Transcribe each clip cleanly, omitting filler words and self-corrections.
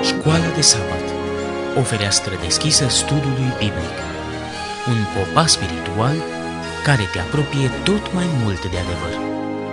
Școala de sabat, o fereastră deschisă studiului biblic, un popas spiritual care te apropie tot mai mult de adevăr.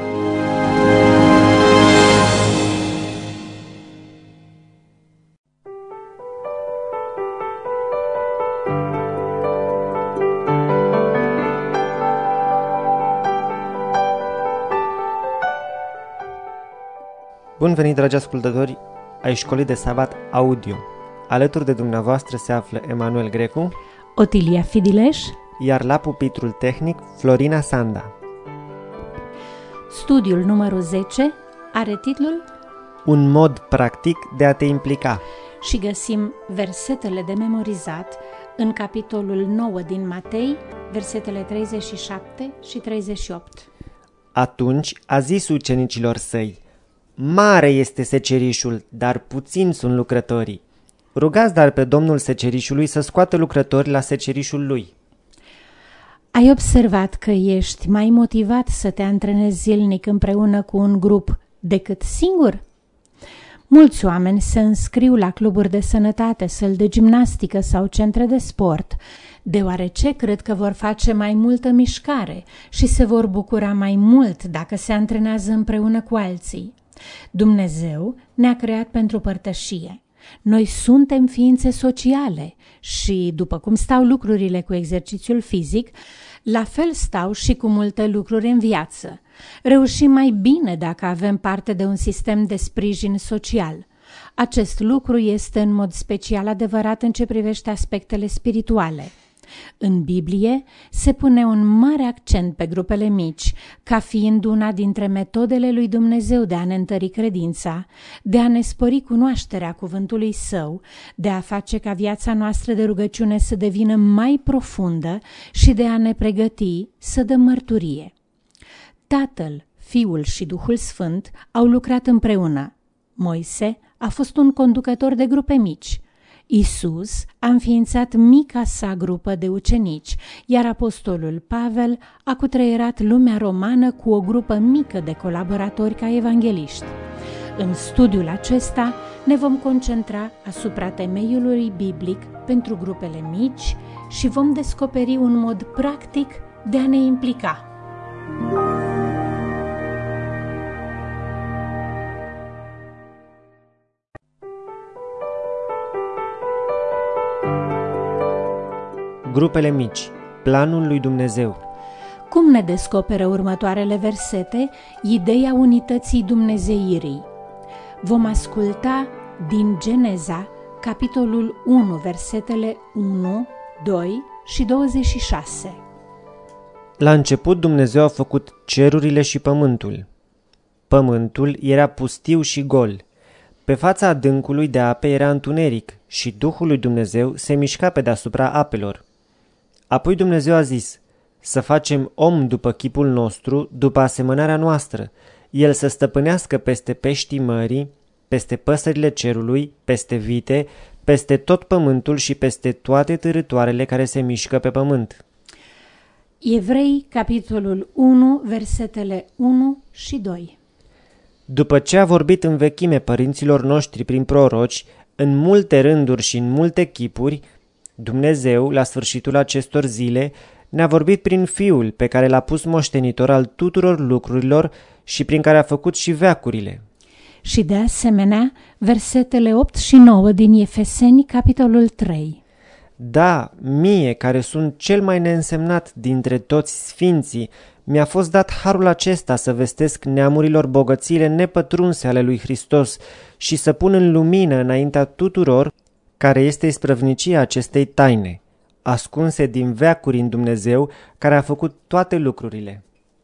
Bun venit, dragi ascultători ai Școlii de Sabat Audio. Alături de dumneavoastră se află Emanuel Grecu, Otilia Fidileș, iar la pupitrul tehnic Florina Sanda. Studiul numărul 10 are titlul Un mod practic de a te implica. și găsim versetele de memorizat în capitolul 9 din Matei, versetele 37 și 38. Atunci a zis ucenicilor săi: Mare este secerișul, dar puțini sunt lucrătorii. Rugați dar pe Domnul secerișului să scoată lucrători la secerișul lui. Ai observat că ești mai motivat să te antrenezi zilnic împreună cu un grup decât singur? Mulți oameni se înscriu la cluburi de sănătate, săli de gimnastică sau centre de sport, deoarece cred că vor face mai multă mișcare și se vor bucura mai mult dacă se antrenează împreună cu alții. Dumnezeu ne-a creat pentru părtășie. Noi suntem ființe sociale și, după cum stau lucrurile cu exercițiul fizic, la fel stau și cu multe lucruri în viață. Reușim mai bine dacă avem parte de un sistem de sprijin social. Acest lucru este în mod special adevărat în ce privește aspectele spirituale. În Biblie se pune un mare accent pe grupele mici, ca fiind una dintre metodele lui Dumnezeu de a ne întări credința, de a ne spori cunoașterea cuvântului Său, de a face ca viața noastră de rugăciune să devină mai profundă și de a ne pregăti să dăm mărturie. Tatăl, Fiul și Duhul Sfânt au lucrat împreună. Moise a fost un conducător de grupe mici. Isus a înființat mica sa grupă de ucenici, iar apostolul Pavel a cutreierat lumea romană cu o grupă mică de colaboratori ca evangeliști. În studiul acesta ne vom concentra asupra temeiului biblic pentru grupele mici și vom descoperi un mod practic de a ne implica. Grupele mici, planul lui Dumnezeu. Cum ne descoperă următoarele versete ideea unității dumnezeirii? Vom asculta din Geneza, capitolul 1, versetele 1, 2 și 26. La început Dumnezeu a făcut cerurile și pământul. Pământul era pustiu și gol. Pe fața adâncului de ape era întuneric și Duhul lui Dumnezeu se mișca pe deasupra apelor. Apoi Dumnezeu a zis: să facem om după chipul nostru, după asemănarea noastră, el să stăpânească peste peștii mării, peste păsările cerului, peste vite, peste tot pământul și peste toate târâtoarele care se mișcă pe pământ. Evrei, capitolul 1, versetele 1 și 2. După ce a vorbit în vechime părinților noștri prin proroci, în multe rânduri și în multe chipuri, Dumnezeu, la sfârșitul acestor zile, ne-a vorbit prin Fiul pe care l-a pus moștenitor al tuturor lucrurilor și prin care a făcut și veacurile. Și de asemenea, versetele 8 și 9 din Efeseni, capitolul 3. Da, mie, care sunt cel mai neînsemnat dintre toți sfinții, mi-a fost dat harul acesta să vestesc neamurilor bogățiile nepătrunse ale lui Hristos și să pun în lumină înaintea tuturor care este isprăvnicia acestei taine, ascunse din veacuri în Dumnezeu, care a făcut toate lucrurile.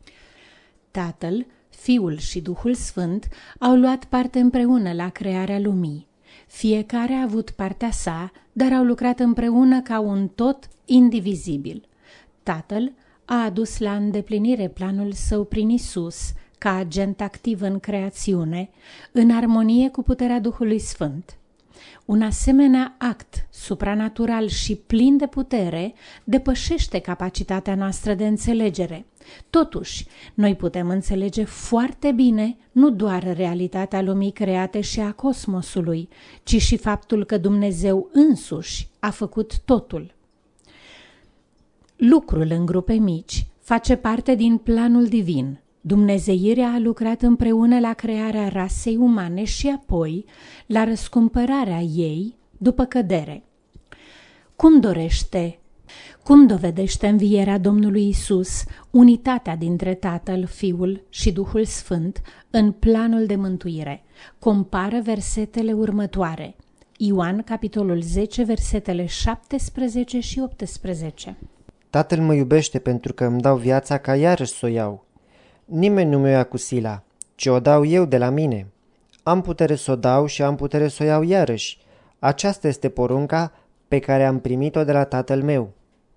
Tatăl, Fiul și Duhul Sfânt au luat parte împreună la crearea lumii. Fiecare a avut partea sa, dar au lucrat împreună ca un tot indivizibil. Tatăl a adus la îndeplinire planul său prin Isus, ca agent activ în creațiune, în armonie cu puterea Duhului Sfânt. Un asemenea act supranatural și plin de putere depășește capacitatea noastră de înțelegere. Totuși, noi putem înțelege foarte bine nu doar realitatea lumii create și a cosmosului, ci și faptul că Dumnezeu însuși a făcut totul. Lucrul în grupe mici face parte din planul divin. Dumnezeirea a lucrat împreună la crearea rasei umane și apoi la răscumpărarea ei după cădere. Cum dovedește învierea Domnului Isus unitatea dintre Tatăl, Fiul și Duhul Sfânt în planul de mântuire? Compară versetele următoare. Ioan, capitolul 10, versetele 17 și 18. Tatăl mă iubește pentru că îmi dau viața ca iarăși să o iau. Nimeni nu mi-o ia cu sila, ci o dau eu de la mine. Am putere să o dau și am putere să o iau iarăși. Aceasta este porunca pe care am primit-o de la Tatăl meu.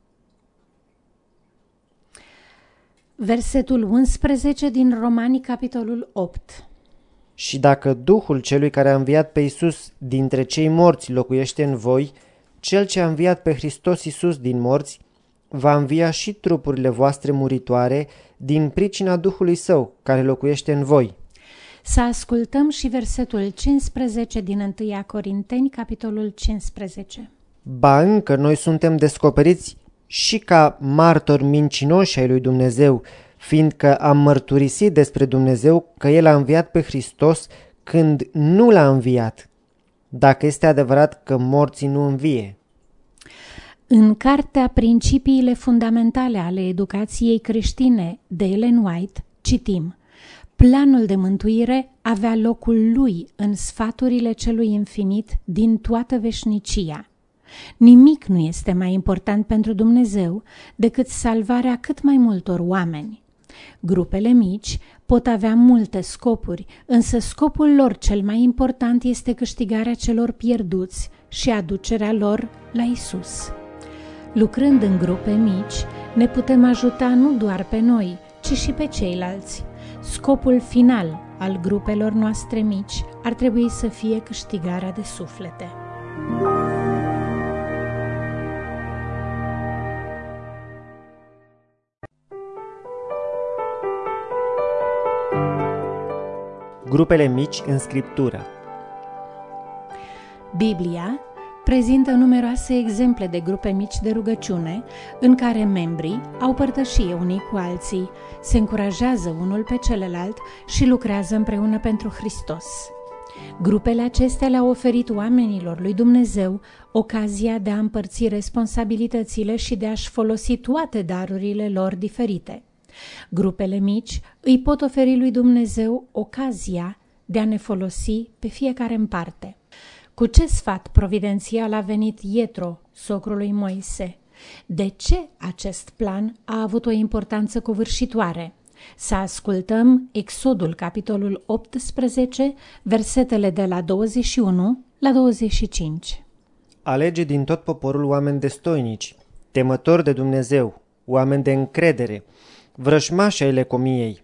Versetul 11 din Romani, capitolul 8. Și dacă Duhul celui care a înviat pe Iisus dintre cei morți locuiește în voi, cel ce a înviat pe Hristos Iisus din morți, va învia și trupurile voastre muritoare din pricina Duhului Său, care locuiește în voi. Să ascultăm și versetul 15 din 1 Corinteni, capitolul 15. Ba încă noi suntem descoperiți și ca martori mincinoși ai lui Dumnezeu, fiindcă am mărturisit despre Dumnezeu că El a înviat pe Hristos când nu L-a înviat, dacă este adevărat că morții nu învie. În cartea Principiile fundamentale ale educației creștine de Ellen White citim: planul de mântuire avea locul lui în sfaturile celui infinit din toată veșnicia. Nimic nu este mai important pentru Dumnezeu decât salvarea cât mai multor oameni. Grupele mici pot avea multe scopuri, însă scopul lor cel mai important este câștigarea celor pierduți și aducerea lor la Isus. Lucrând în grupe mici, ne putem ajuta nu doar pe noi, ci și pe ceilalți. Scopul final al grupelor noastre mici ar trebui să fie câștigarea de suflete. Grupele mici în Scriptură. Biblia prezintă numeroase exemple de grupe mici de rugăciune în care membrii au părtășie unii cu alții, se încurajează unul pe celălalt și lucrează împreună pentru Hristos. Grupele acestea le-au oferit oamenilor lui Dumnezeu ocazia de a împărți responsabilitățile și de a-și folosi toate darurile lor diferite. Grupele mici îi pot oferi lui Dumnezeu ocazia de a ne folosi pe fiecare în parte. Cu ce sfat providențial a venit Ietro, socrul lui Moise? De ce acest plan a avut o importanță covârșitoare? Să ascultăm Exodul, capitolul 18, versetele de la 21 la 25. Alege din tot poporul oameni destoinici, temători de Dumnezeu, oameni de încredere, vrășmași ai lecomiei.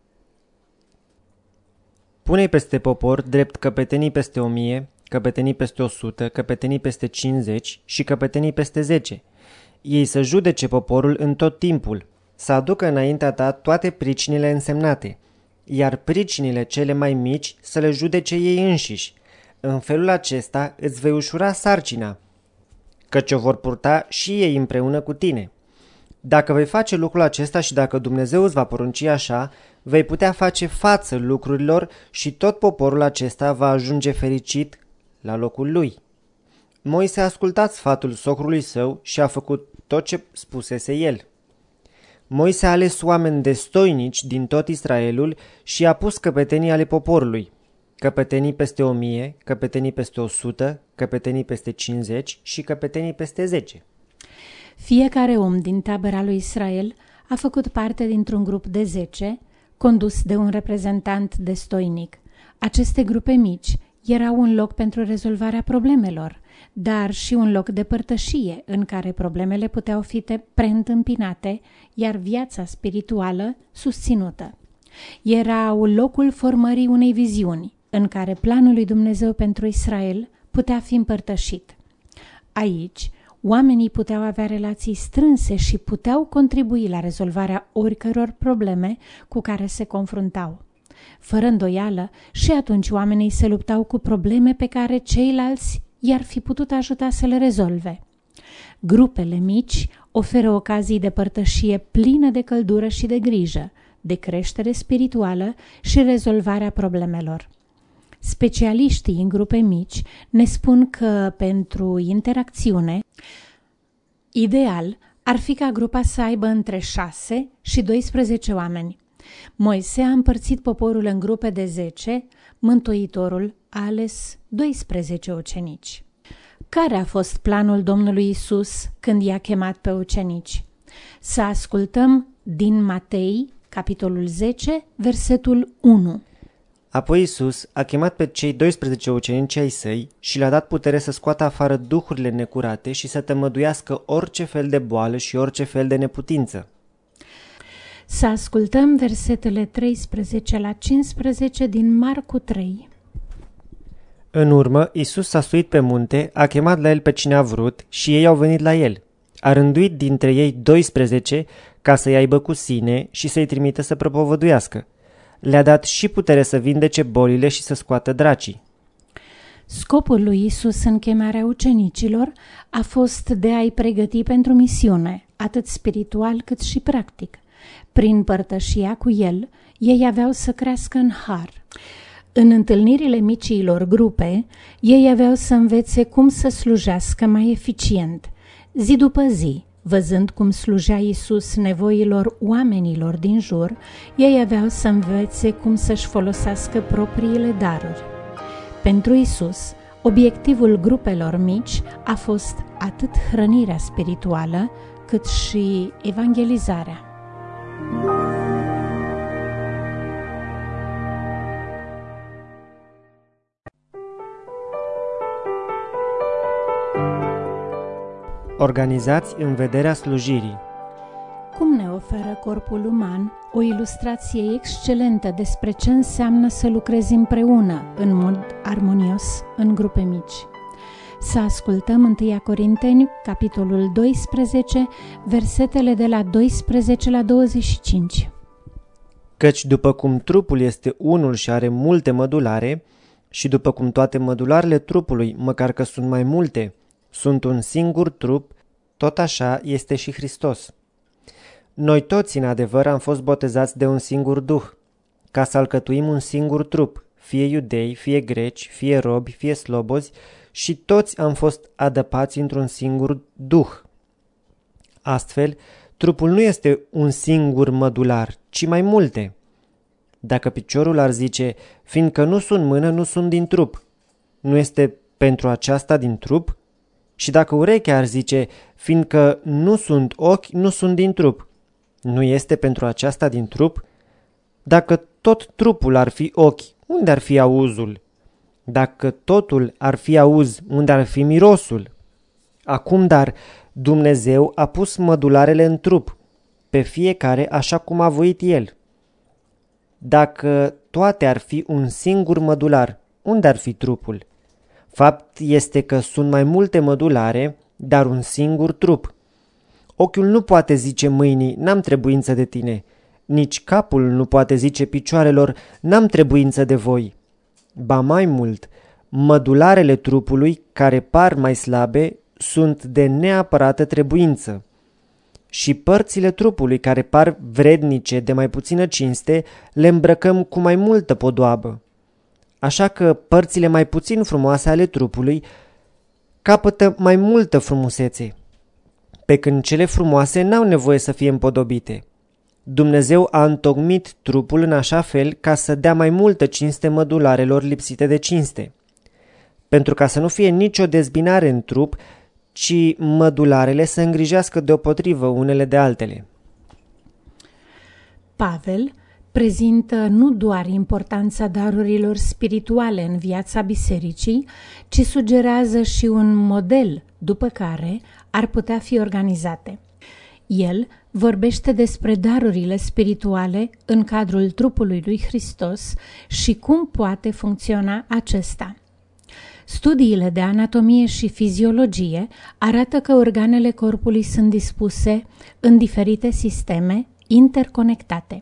Pune-i peste popor drept căpetenii peste 1000, căpetenii peste 100, căpetenii peste 50 și căpetenii peste 10. Ei să judece poporul în tot timpul, să aducă înaintea ta toate pricinile însemnate, iar pricinile cele mai mici să le judece ei înșiși. În felul acesta îți vei ușura sarcina, căci o vor purta și ei împreună cu tine. Dacă vei face lucrul acesta și dacă Dumnezeu îți va porunci așa, vei putea face față lucrurilor și tot poporul acesta va ajunge fericit la locul lui. Moise a ascultat sfatul socrului său și a făcut tot ce spusese el. Moise a ales oameni destoinici din tot Israelul și a pus căpetenii ale poporului, căpetenii peste 1000, căpetenii peste 100, căpetenii peste 50 și căpetenii peste 10. Fiecare om din tabăra lui Israel a făcut parte dintr-un grup de 10, condus de un reprezentant destoinic. Aceste grupe mici erau un loc pentru rezolvarea problemelor, dar și un loc de părtășie în care problemele puteau fi preîntâmpinate, iar viața spirituală susținută. Erau locul formării unei viziuni, în care planul lui Dumnezeu pentru Israel putea fi împărtășit. Aici, oamenii puteau avea relații strânse și puteau contribui la rezolvarea oricăror probleme cu care se confruntau. Fără îndoială, și atunci oamenii se luptau cu probleme pe care ceilalți i-ar fi putut ajuta să le rezolve. Grupele mici oferă ocazii de părtășie plină de căldură și de grijă, de creștere spirituală și rezolvarea problemelor. Specialiștii în grupe mici ne spun că pentru interacțiune, ideal ar fi ca grupa să aibă între 6 și 12 oameni. Moise a împărțit poporul în grupe de 10, Mântuitorul a ales 12 ucenici. Care a fost planul Domnului Isus când i-a chemat pe ucenici? Să ascultăm din Matei, capitolul 10, versetul 1. Apoi Iisus a chemat pe cei 12 ucenici ai săi și le-a dat putere să scoată afară duhurile necurate și să tămăduiască orice fel de boală și orice fel de neputință. Să ascultăm versetele 13 la 15 din Marcu 3. În urmă, Iisus s-a suit pe munte, a chemat la el pe cine a vrut și ei au venit la el. A rânduit dintre ei 12 ca să-i aibă cu sine și să-i trimită să propovăduiască. Le-a dat și putere să vindece bolile și să scoată dracii. Scopul lui Isus în chemarea ucenicilor a fost de a-i pregăti pentru misiune, atât spiritual cât și practic. Prin părtășia cu el, ei aveau să crească în har. În întâlnirile micilor grupe, ei aveau să învețe cum să slujească mai eficient, zi după zi. Văzând cum slujea Iisus nevoilor oamenilor din jur, ei aveau să învețe cum să-și folosească propriile daruri. Pentru Iisus, obiectivul grupelor mici a fost atât hrănirea spirituală, cât și evangelizarea. Organizați în vederea slujirii. Cum ne oferă corpul uman o ilustrație excelentă despre ce înseamnă să lucrezi împreună, în mod armonios, în grupe mici. Să ascultăm 1 Corinteni, capitolul 12, versetele de la 12 la 25. Căci după cum trupul este unul și are multe mădulare, și după cum toate mădularele trupului, măcar că sunt mai multe, sunt un singur trup, tot așa este și Hristos. Noi toți, în adevăr, am fost botezați de un singur duh, ca să alcătuim un singur trup, fie iudei, fie greci, fie robi, fie slobozi, și toți am fost adăpați într-un singur duh. Astfel, trupul nu este un singur mădular, ci mai multe. Dacă piciorul ar zice, fiindcă nu sunt mână, nu sunt din trup, nu este pentru aceasta din trup? Și dacă urechea ar zice, fiindcă nu sunt ochi, nu sunt din trup, nu este pentru aceasta din trup? Dacă tot trupul ar fi ochi, unde ar fi auzul? Dacă totul ar fi auz, unde ar fi mirosul? Acum, dar, Dumnezeu a pus mădularele în trup, pe fiecare așa cum a voit El. Dacă toate ar fi un singur mădular, unde ar fi trupul? Fapt este că sunt mai multe mădulare, dar un singur trup. Ochiul nu poate zice mâinii, n-am trebuință de tine. Nici capul nu poate zice picioarelor, n-am trebuință de voi. Ba mai mult, mădularele trupului, care par mai slabe, sunt de neapărată trebuință. Și părțile trupului, care par vrednice de mai puțină cinste, le îmbrăcăm cu mai multă podoabă. Așa că părțile mai puțin frumoase ale trupului capătă mai multă frumusețe, pe când cele frumoase n-au nevoie să fie împodobite. Dumnezeu a întocmit trupul în așa fel ca să dea mai multă cinste mădularelor lipsite de cinste, pentru ca să nu fie nicio dezbinare în trup, ci mădularele să îngrijească deopotrivă unele de altele. Pavel prezintă nu doar importanța darurilor spirituale în viața bisericii, ci sugerează și un model după care ar putea fi organizate. El vorbește despre darurile spirituale în cadrul trupului lui Hristos și cum poate funcționa acesta. Studiile de anatomie și fiziologie arată că organele corpului sunt dispuse în diferite sisteme interconectate.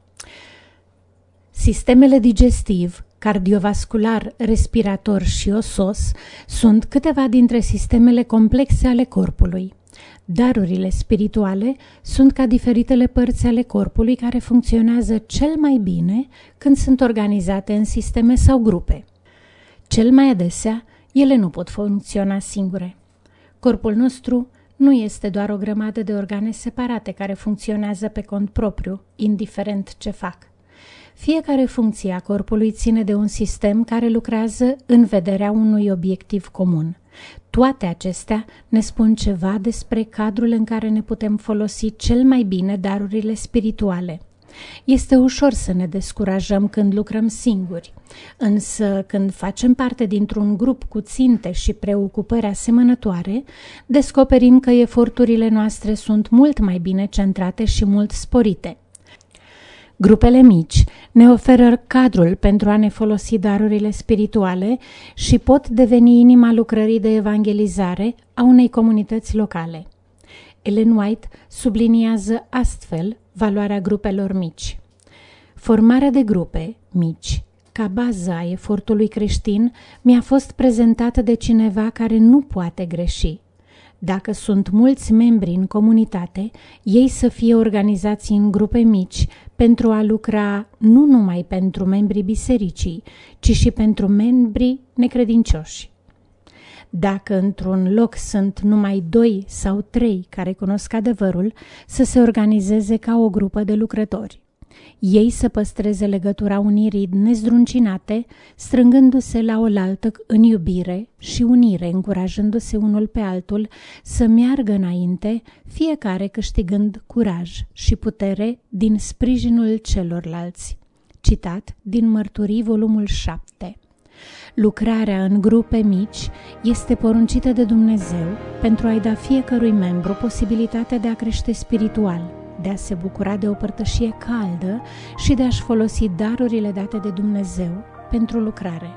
Sistemele digestiv, cardiovascular, respirator și osos sunt câteva dintre sistemele complexe ale corpului. Darurile spirituale sunt ca diferitele părți ale corpului care funcționează cel mai bine când sunt organizate în sisteme sau grupe. Cel mai adesea, ele nu pot funcționa singure. Corpul nostru nu este doar o grămadă de organe separate care funcționează pe cont propriu, indiferent ce fac. Fiecare funcție a corpului ține de un sistem care lucrează în vederea unui obiectiv comun. Toate acestea ne spun ceva despre cadrul în care ne putem folosi cel mai bine darurile spirituale. Este ușor să ne descurajăm când lucrăm singuri, însă când facem parte dintr-un grup cu ținte și preocupări asemănătoare, descoperim că eforturile noastre sunt mult mai bine centrate și mult sporite. Grupele mici ne oferă cadrul pentru a ne folosi darurile spirituale și pot deveni inima lucrării de evangelizare a unei comunități locale. Ellen White subliniază astfel valoarea grupelor mici. Formarea de grupe mici, ca bază a efortului creștin, mi-a fost prezentată de cineva care nu poate greși. Dacă sunt mulți membri în comunitate, ei să fie organizați în grupe mici pentru a lucra nu numai pentru membrii bisericii, ci și pentru membrii necredincioși. Dacă într-un loc sunt numai 2 sau 3 care cunosc adevărul, să se organizeze ca o grupă de lucrători. Ei să păstreze legătura unirii nezdruncinate, strângându-se la oaltă în iubire și unire, încurajându-se unul pe altul să meargă înainte, fiecare câștigând curaj și putere din sprijinul celorlalți. Citat din Mărturii, volumul 7. Lucrarea în grupe mici este poruncită de Dumnezeu pentru a-i da fiecărui membru posibilitatea de a crește spiritual, de a se bucura de o părtășie caldă și de a-și folosi darurile date de Dumnezeu pentru lucrare.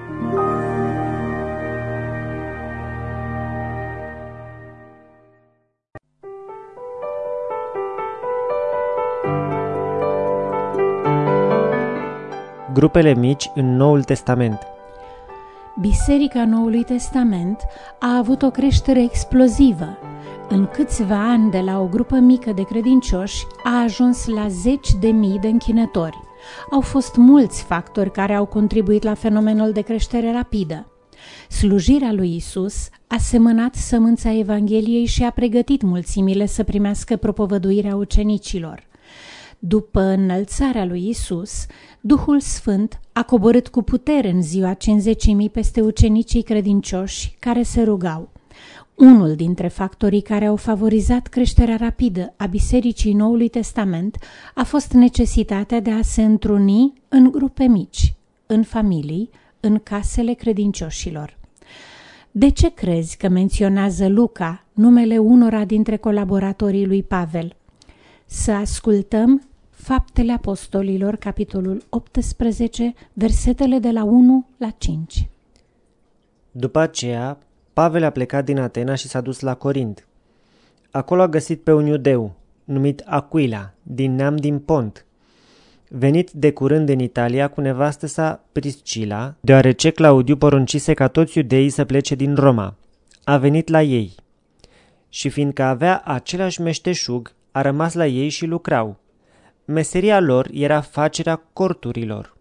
Grupele mici în Noul Testament. Biserica Noului Testament a avut o creștere explozivă. În câțiva ani, de la o grupă mică de credincioși, a ajuns la 10.000 de închinători. Au fost mulți factori care au contribuit la fenomenul de creștere rapidă. Slujirea lui Isus a semănat sămânța Evangheliei și a pregătit mulțimile să primească propovăduirea ucenicilor. După înălțarea lui Isus, Duhul Sfânt a coborât cu putere în ziua Cincizecimii peste ucenicii credincioși care se rugau. Unul dintre factorii care au favorizat creșterea rapidă a Bisericii Noului Testament a fost necesitatea de a se întruni în grupe mici, în familii, în casele credincioșilor. De ce crezi că menționează Luca numele unora dintre colaboratorii lui Pavel? Să ascultăm Faptele Apostolilor, capitolul 18, versetele de la 1 la 5. După aceea, Pavel a plecat din Atena și s-a dus la Corint. Acolo a găsit pe un iudeu, numit Aquila, din neam din Pont, venit de curând în Italia cu nevastă sa Priscila, deoarece Claudiu poruncise ca toți iudeii să plece din Roma. A venit la ei și fiindcă avea același meșteșug, a rămas la ei și lucrau. Meseria lor era facerea corturilor.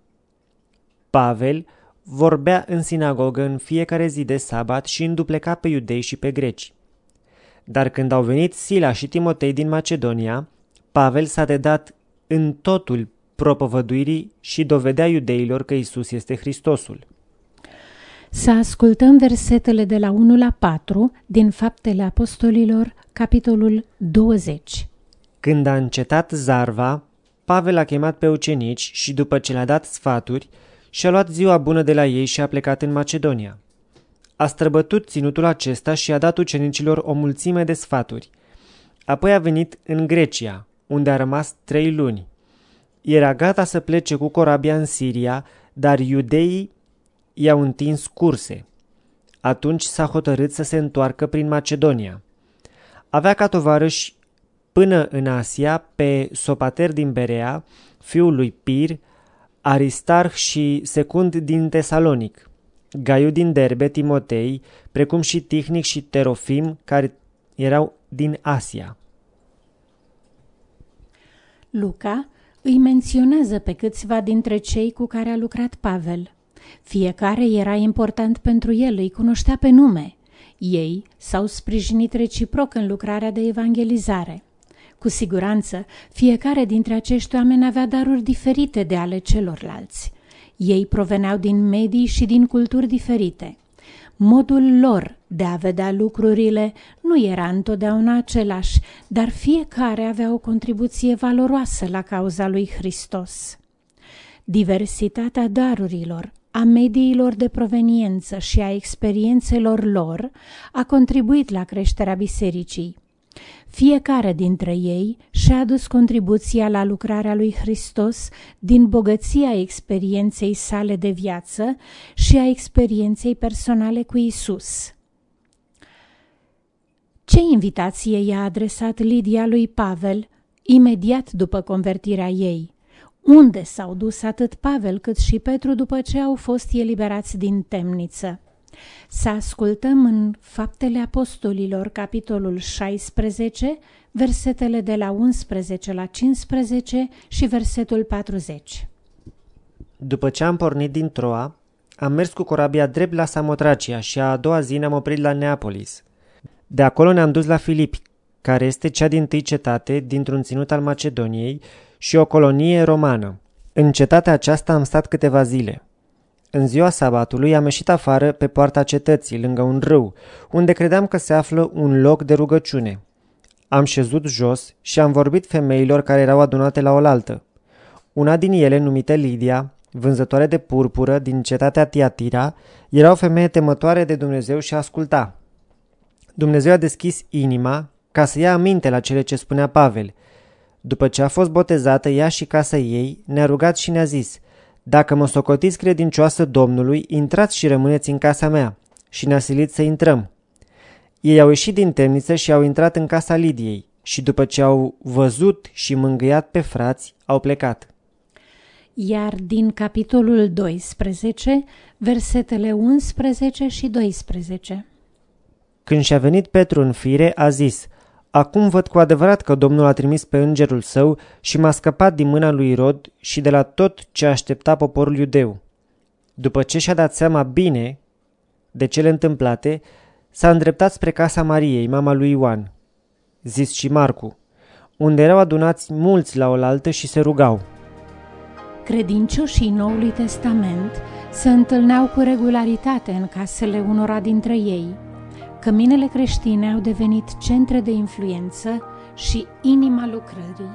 Pavel vorbea în sinagogă în fiecare zi de sabat și îndupleca pe iudei și pe greci. Dar când au venit Sila și Timotei din Macedonia, Pavel s-a dedat în totul propovăduirii și dovedea iudeilor că Isus este Hristosul. Să ascultăm versetele de la 1 la 4 din Faptele Apostolilor, capitolul 20. Când a încetat zarva, Pavel a chemat pe ucenici și după ce le-a dat sfaturi, și-a luat ziua bună de la ei și a plecat în Macedonia. A străbătut ținutul acesta și a dat ucenicilor o mulțime de sfaturi. Apoi a venit în Grecia, unde a rămas 3 luni. Era gata să plece cu corabia în Siria, dar iudeii i-au întins curse. Atunci s-a hotărât să se întoarcă prin Macedonia. Avea ca tovarăși până în Asia pe Sopater din Berea, fiul lui Pir, Aristarh și Secund din Tesalonic, Gaiu din Derbe, Timotei, precum și Tihnic și Terofim, care erau din Asia. Luca îi menționează pe câțiva dintre cei cu care a lucrat Pavel. Fiecare era important pentru el, îi cunoștea pe nume. Ei s-au sprijinit reciproc în lucrarea de evangelizare. Cu siguranță, fiecare dintre acești oameni avea daruri diferite de ale celorlalți. Ei proveneau din medii și din culturi diferite. Modul lor de a vedea lucrurile nu era întotdeauna același, dar fiecare avea o contribuție valoroasă la cauza lui Hristos. Diversitatea darurilor, a mediilor de proveniență și a experiențelor lor a contribuit la creșterea bisericii. Fiecare dintre ei și-a adus contribuția la lucrarea lui Hristos din bogăția experienței sale de viață și a experienței personale cu Isus. Ce invitație i-a adresat Lidia lui Pavel imediat după convertirea ei? Unde s-au dus atât Pavel cât și Petru după ce au fost eliberați din temniță? Să ascultăm în Faptele Apostolilor, capitolul 16, versetele de la 11 la 15 și versetul 40. După ce am pornit din Troa, am mers cu corabia drept la Samotracia și a doua zi ne-am oprit la Neapolis. De acolo ne-am dus la Filipi, care este cea dintâi cetate dintr-un ținut al Macedoniei și o colonie romană. În cetatea aceasta am stat câteva zile. În ziua sabatului am ieșit afară pe poarta cetății, lângă un râu, unde credeam că se află un loc de rugăciune. Am șezut jos și am vorbit femeilor care erau adunate la oaltă. Una din ele, numită Lidia, vânzătoare de purpură din cetatea Tiatira, era o femeie temătoare de Dumnezeu și asculta. Dumnezeu a deschis inima ca să ia aminte la cele ce spunea Pavel. După ce a fost botezată, ea și casa ei ne-a rugat și ne-a zis: „Dacă mă socotiți credincioasă Domnului, intrați și rămâneți în casa mea.” Și ne-a silit să intrăm. Ei au ieșit din temniță și au intrat în casa Lidiei și după ce au văzut și mângâiat pe frați, au plecat. Iar din capitolul 12, versetele 11 și 12. Când și-a venit Petru în fire, a zis: „Acum văd cu adevărat că Domnul a trimis pe îngerul său și m-a scăpat din mâna lui Irod și de la tot ce aștepta poporul iudeu.” După ce și-a dat seama bine de cele întâmplate, s-a îndreptat spre casa Mariei, mama lui Ioan, zis și Marcu, unde erau adunați mulți la oaltă și se rugau. Credincioșii Noului Testament se întâlneau cu regularitate în casele unora dintre ei. Căminele creștine au devenit centre de influență și inima lucrării.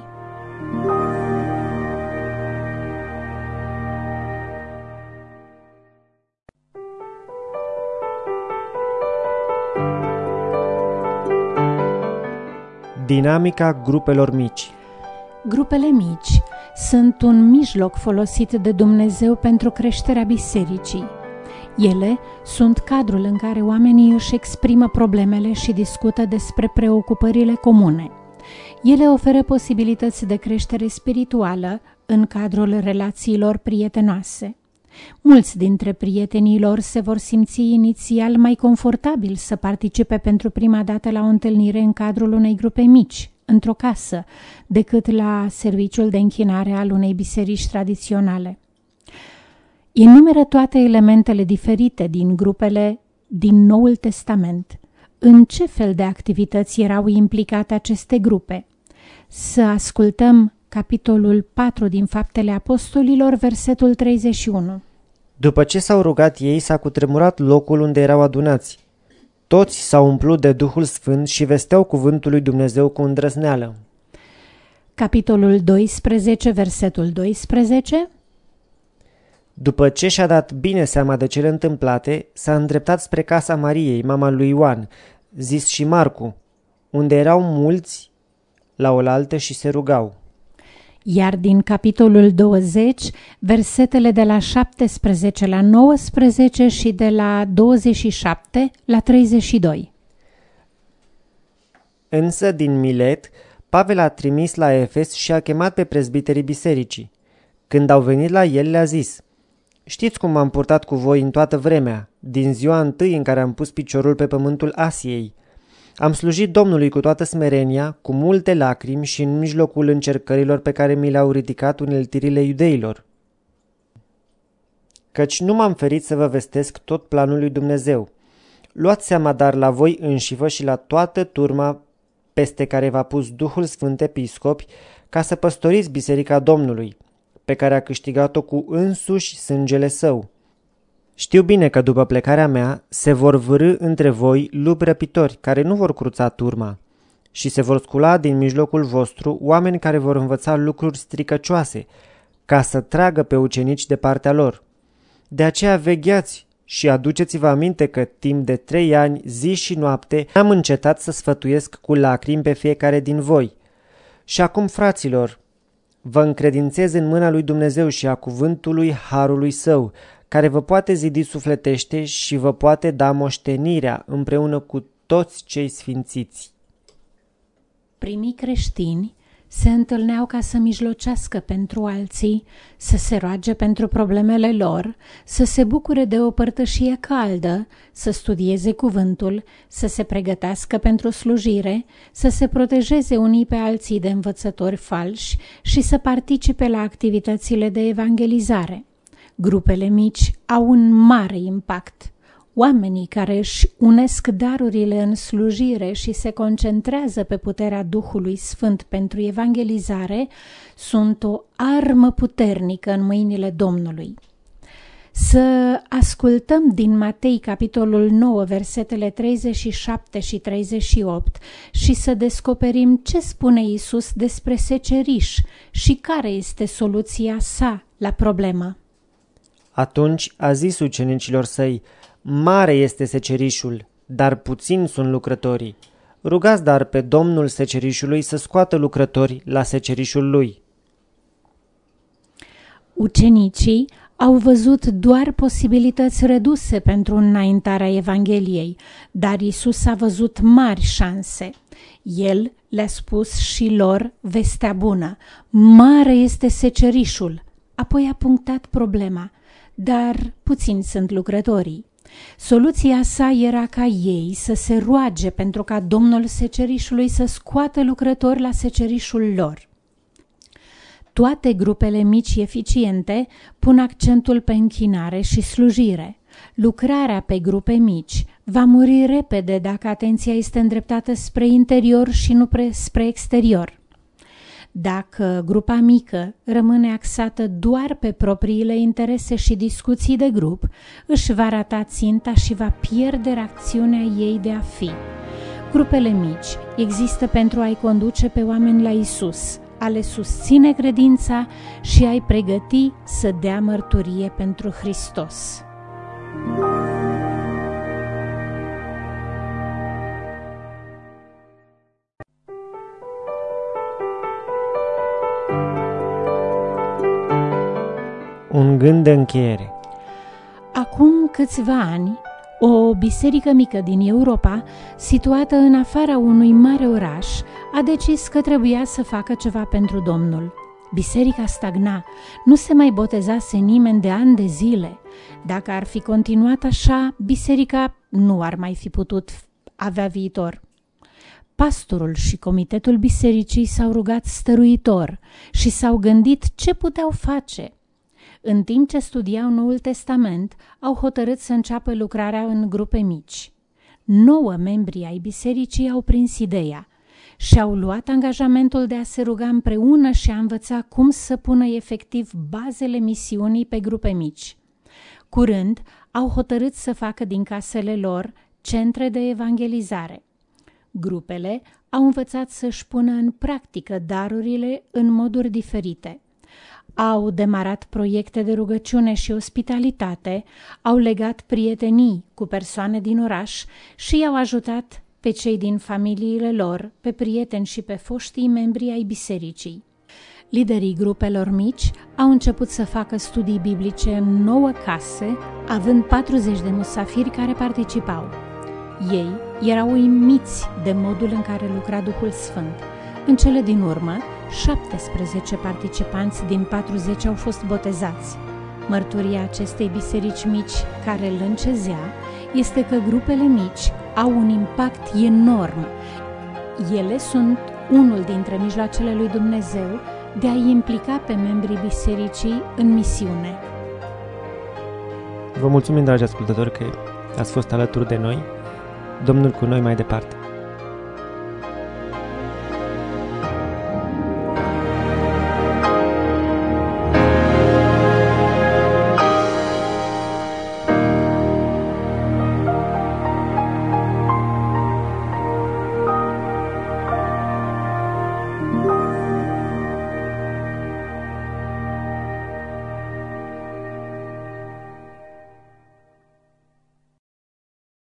Dinamica grupelor mici. Grupele mici sunt un mijloc folosit de Dumnezeu pentru creșterea bisericii. Ele sunt cadrul în care oamenii își exprimă problemele și discută despre preocupările comune. Ele oferă posibilități de creștere spirituală în cadrul relațiilor prietenoase. Mulți dintre prietenii lor se vor simți inițial mai confortabil să participe pentru prima dată la o întâlnire în cadrul unei grupe mici, într-o casă, decât la serviciul de închinare al unei biserici tradiționale. Enumeră toate elementele diferite din grupele din Noul Testament. În ce fel de activități erau implicate aceste grupe? Să ascultăm capitolul 4 din Faptele Apostolilor, versetul 31. După ce s-au rugat ei, s-a cutremurat locul unde erau adunați. Toți s-au umplut de Duhul Sfânt și vesteau cuvântul lui Dumnezeu cu îndrăzneală. Capitolul 12, versetul 12. După ce și-a dat bine seama de cele întâmplate, s-a îndreptat spre casa Mariei, mama lui Ioan, zis și Marcu, unde erau mulți la oaltă și se rugau. iar din capitolul 20, versetele de la 17 la 19 și de la 27 la 32. Însă din Milet, Pavel a trimis la Efes și a chemat pe prezbiterii bisericii. Când au venit la el, le-a zis: știți cum m-am purtat cu voi în toată vremea, din ziua întâi în care am pus piciorul pe pământul Asiei. Am slujit Domnului cu toată smerenia, cu multe lacrimi și în mijlocul încercărilor pe care mi le-au ridicat uneltirile iudeilor. Căci nu m-am ferit să vă vestesc tot planul lui Dumnezeu. Luați seama dar la voi înșivă și la toată turma peste care v-a pus Duhul Sfânt episcopi, ca să păstoriți biserica Domnului, pe care a câștigat-o cu însuși sângele său. Știu bine că după plecarea mea se vor vârî între voi lupi răpitori care nu vor cruța turma și se vor scula din mijlocul vostru oameni care vor învăța lucruri stricăcioase, ca să tragă pe ucenici de partea lor. De aceea vegheați și aduceți-vă aminte că timp de 3 ani, zi și noapte, am încetat să sfătuiesc cu lacrimi pe fiecare din voi. Și acum, fraților, vă încredințez în mâna lui Dumnezeu și a cuvântului harului său, care vă poate zidi sufletește și vă poate da moștenirea împreună cu toți cei sfințiți. Primii creștini se întâlneau ca să mijlocească pentru alții, să se roage pentru problemele lor, să se bucure de o părtășie caldă, să studieze cuvântul, să se pregătească pentru slujire, să se protejeze unii pe alții de învățători falși și să participe la activitățile de evangelizare. Grupele mici au un mare impact. Oamenii care își unesc darurile în slujire și se concentrează pe puterea Duhului Sfânt pentru evangelizare sunt o armă puternică în mâinile Domnului. Să ascultăm din Matei, capitolul 9, versetele 37 și 38 și să descoperim ce spune Iisus despre seceriș și care este soluția sa la problemă. Atunci a zis ucenicilor săi: mare este secerișul, dar puțini sunt lucrătorii. Rugați dar pe Domnul secerișului să scoată lucrători la secerișul lui. Ucenicii au văzut doar posibilități reduse pentru înaintarea Evangheliei, dar Iisus a văzut mari șanse. El le-a spus și lor vestea bună: mare este secerișul. Apoi a punctat problema: dar puțini sunt lucrătorii. Soluția sa era ca ei să se roage pentru ca Domnul secerișului să scoată lucrători la secerișul lor. Toate grupele mici eficiente pun accentul pe închinare și slujire. Lucrarea pe grupe mici va muri repede dacă atenția este îndreptată spre interior și nu spre exterior. Dacă grupa mică rămâne axată doar pe propriile interese și discuții de grup, își va rata ținta și va pierde rațiunea ei de a fi. Grupele mici există pentru a-i conduce pe oameni la Isus, a le susține credința și a-i pregăti să dea mărturie pentru Hristos. Un gând de încheiere. Acum câțiva ani, o biserică mică din Europa, situată în afara unui mare oraș, a decis că trebuia să facă ceva pentru Domnul. Biserica stagna, nu se mai botezase nimeni de ani de zile. Dacă ar fi continuat așa, biserica nu ar mai fi putut avea viitor. Pastorul și comitetul bisericii s-au rugat stăruitor și s-au gândit ce puteau face. În timp ce studiau Noul Testament, au hotărât să înceapă lucrarea în grupe mici. 9 membri ai bisericii au prins ideea și au luat angajamentul de a se ruga împreună și a învăța cum să pună efectiv bazele misiunii pe grupe mici. Curând, au hotărât să facă din casele lor centre de evangelizare. Grupele au învățat să-și pună în practică darurile în moduri diferite. Au demarat proiecte de rugăciune și ospitalitate, au legat prietenii cu persoane din oraș și i-au ajutat pe cei din familiile lor, pe prieteni și pe foștii membri ai bisericii. Liderii grupelor mici au început să facă studii biblice în 9 case, având 40 de musafiri care participau. Ei erau uimiți de modul în care lucra Duhul Sfânt. În cele din urmă, 17 participanți din 40 au fost botezați. Mărturia acestei biserici mici care îl încezea este că grupele mici au un impact enorm. Ele sunt unul dintre mijloacele lui Dumnezeu de a-i implica pe membrii bisericii în misiune. Vă mulțumim, dragi ascultători, că ați fost alături de noi. Domnul cu noi mai departe.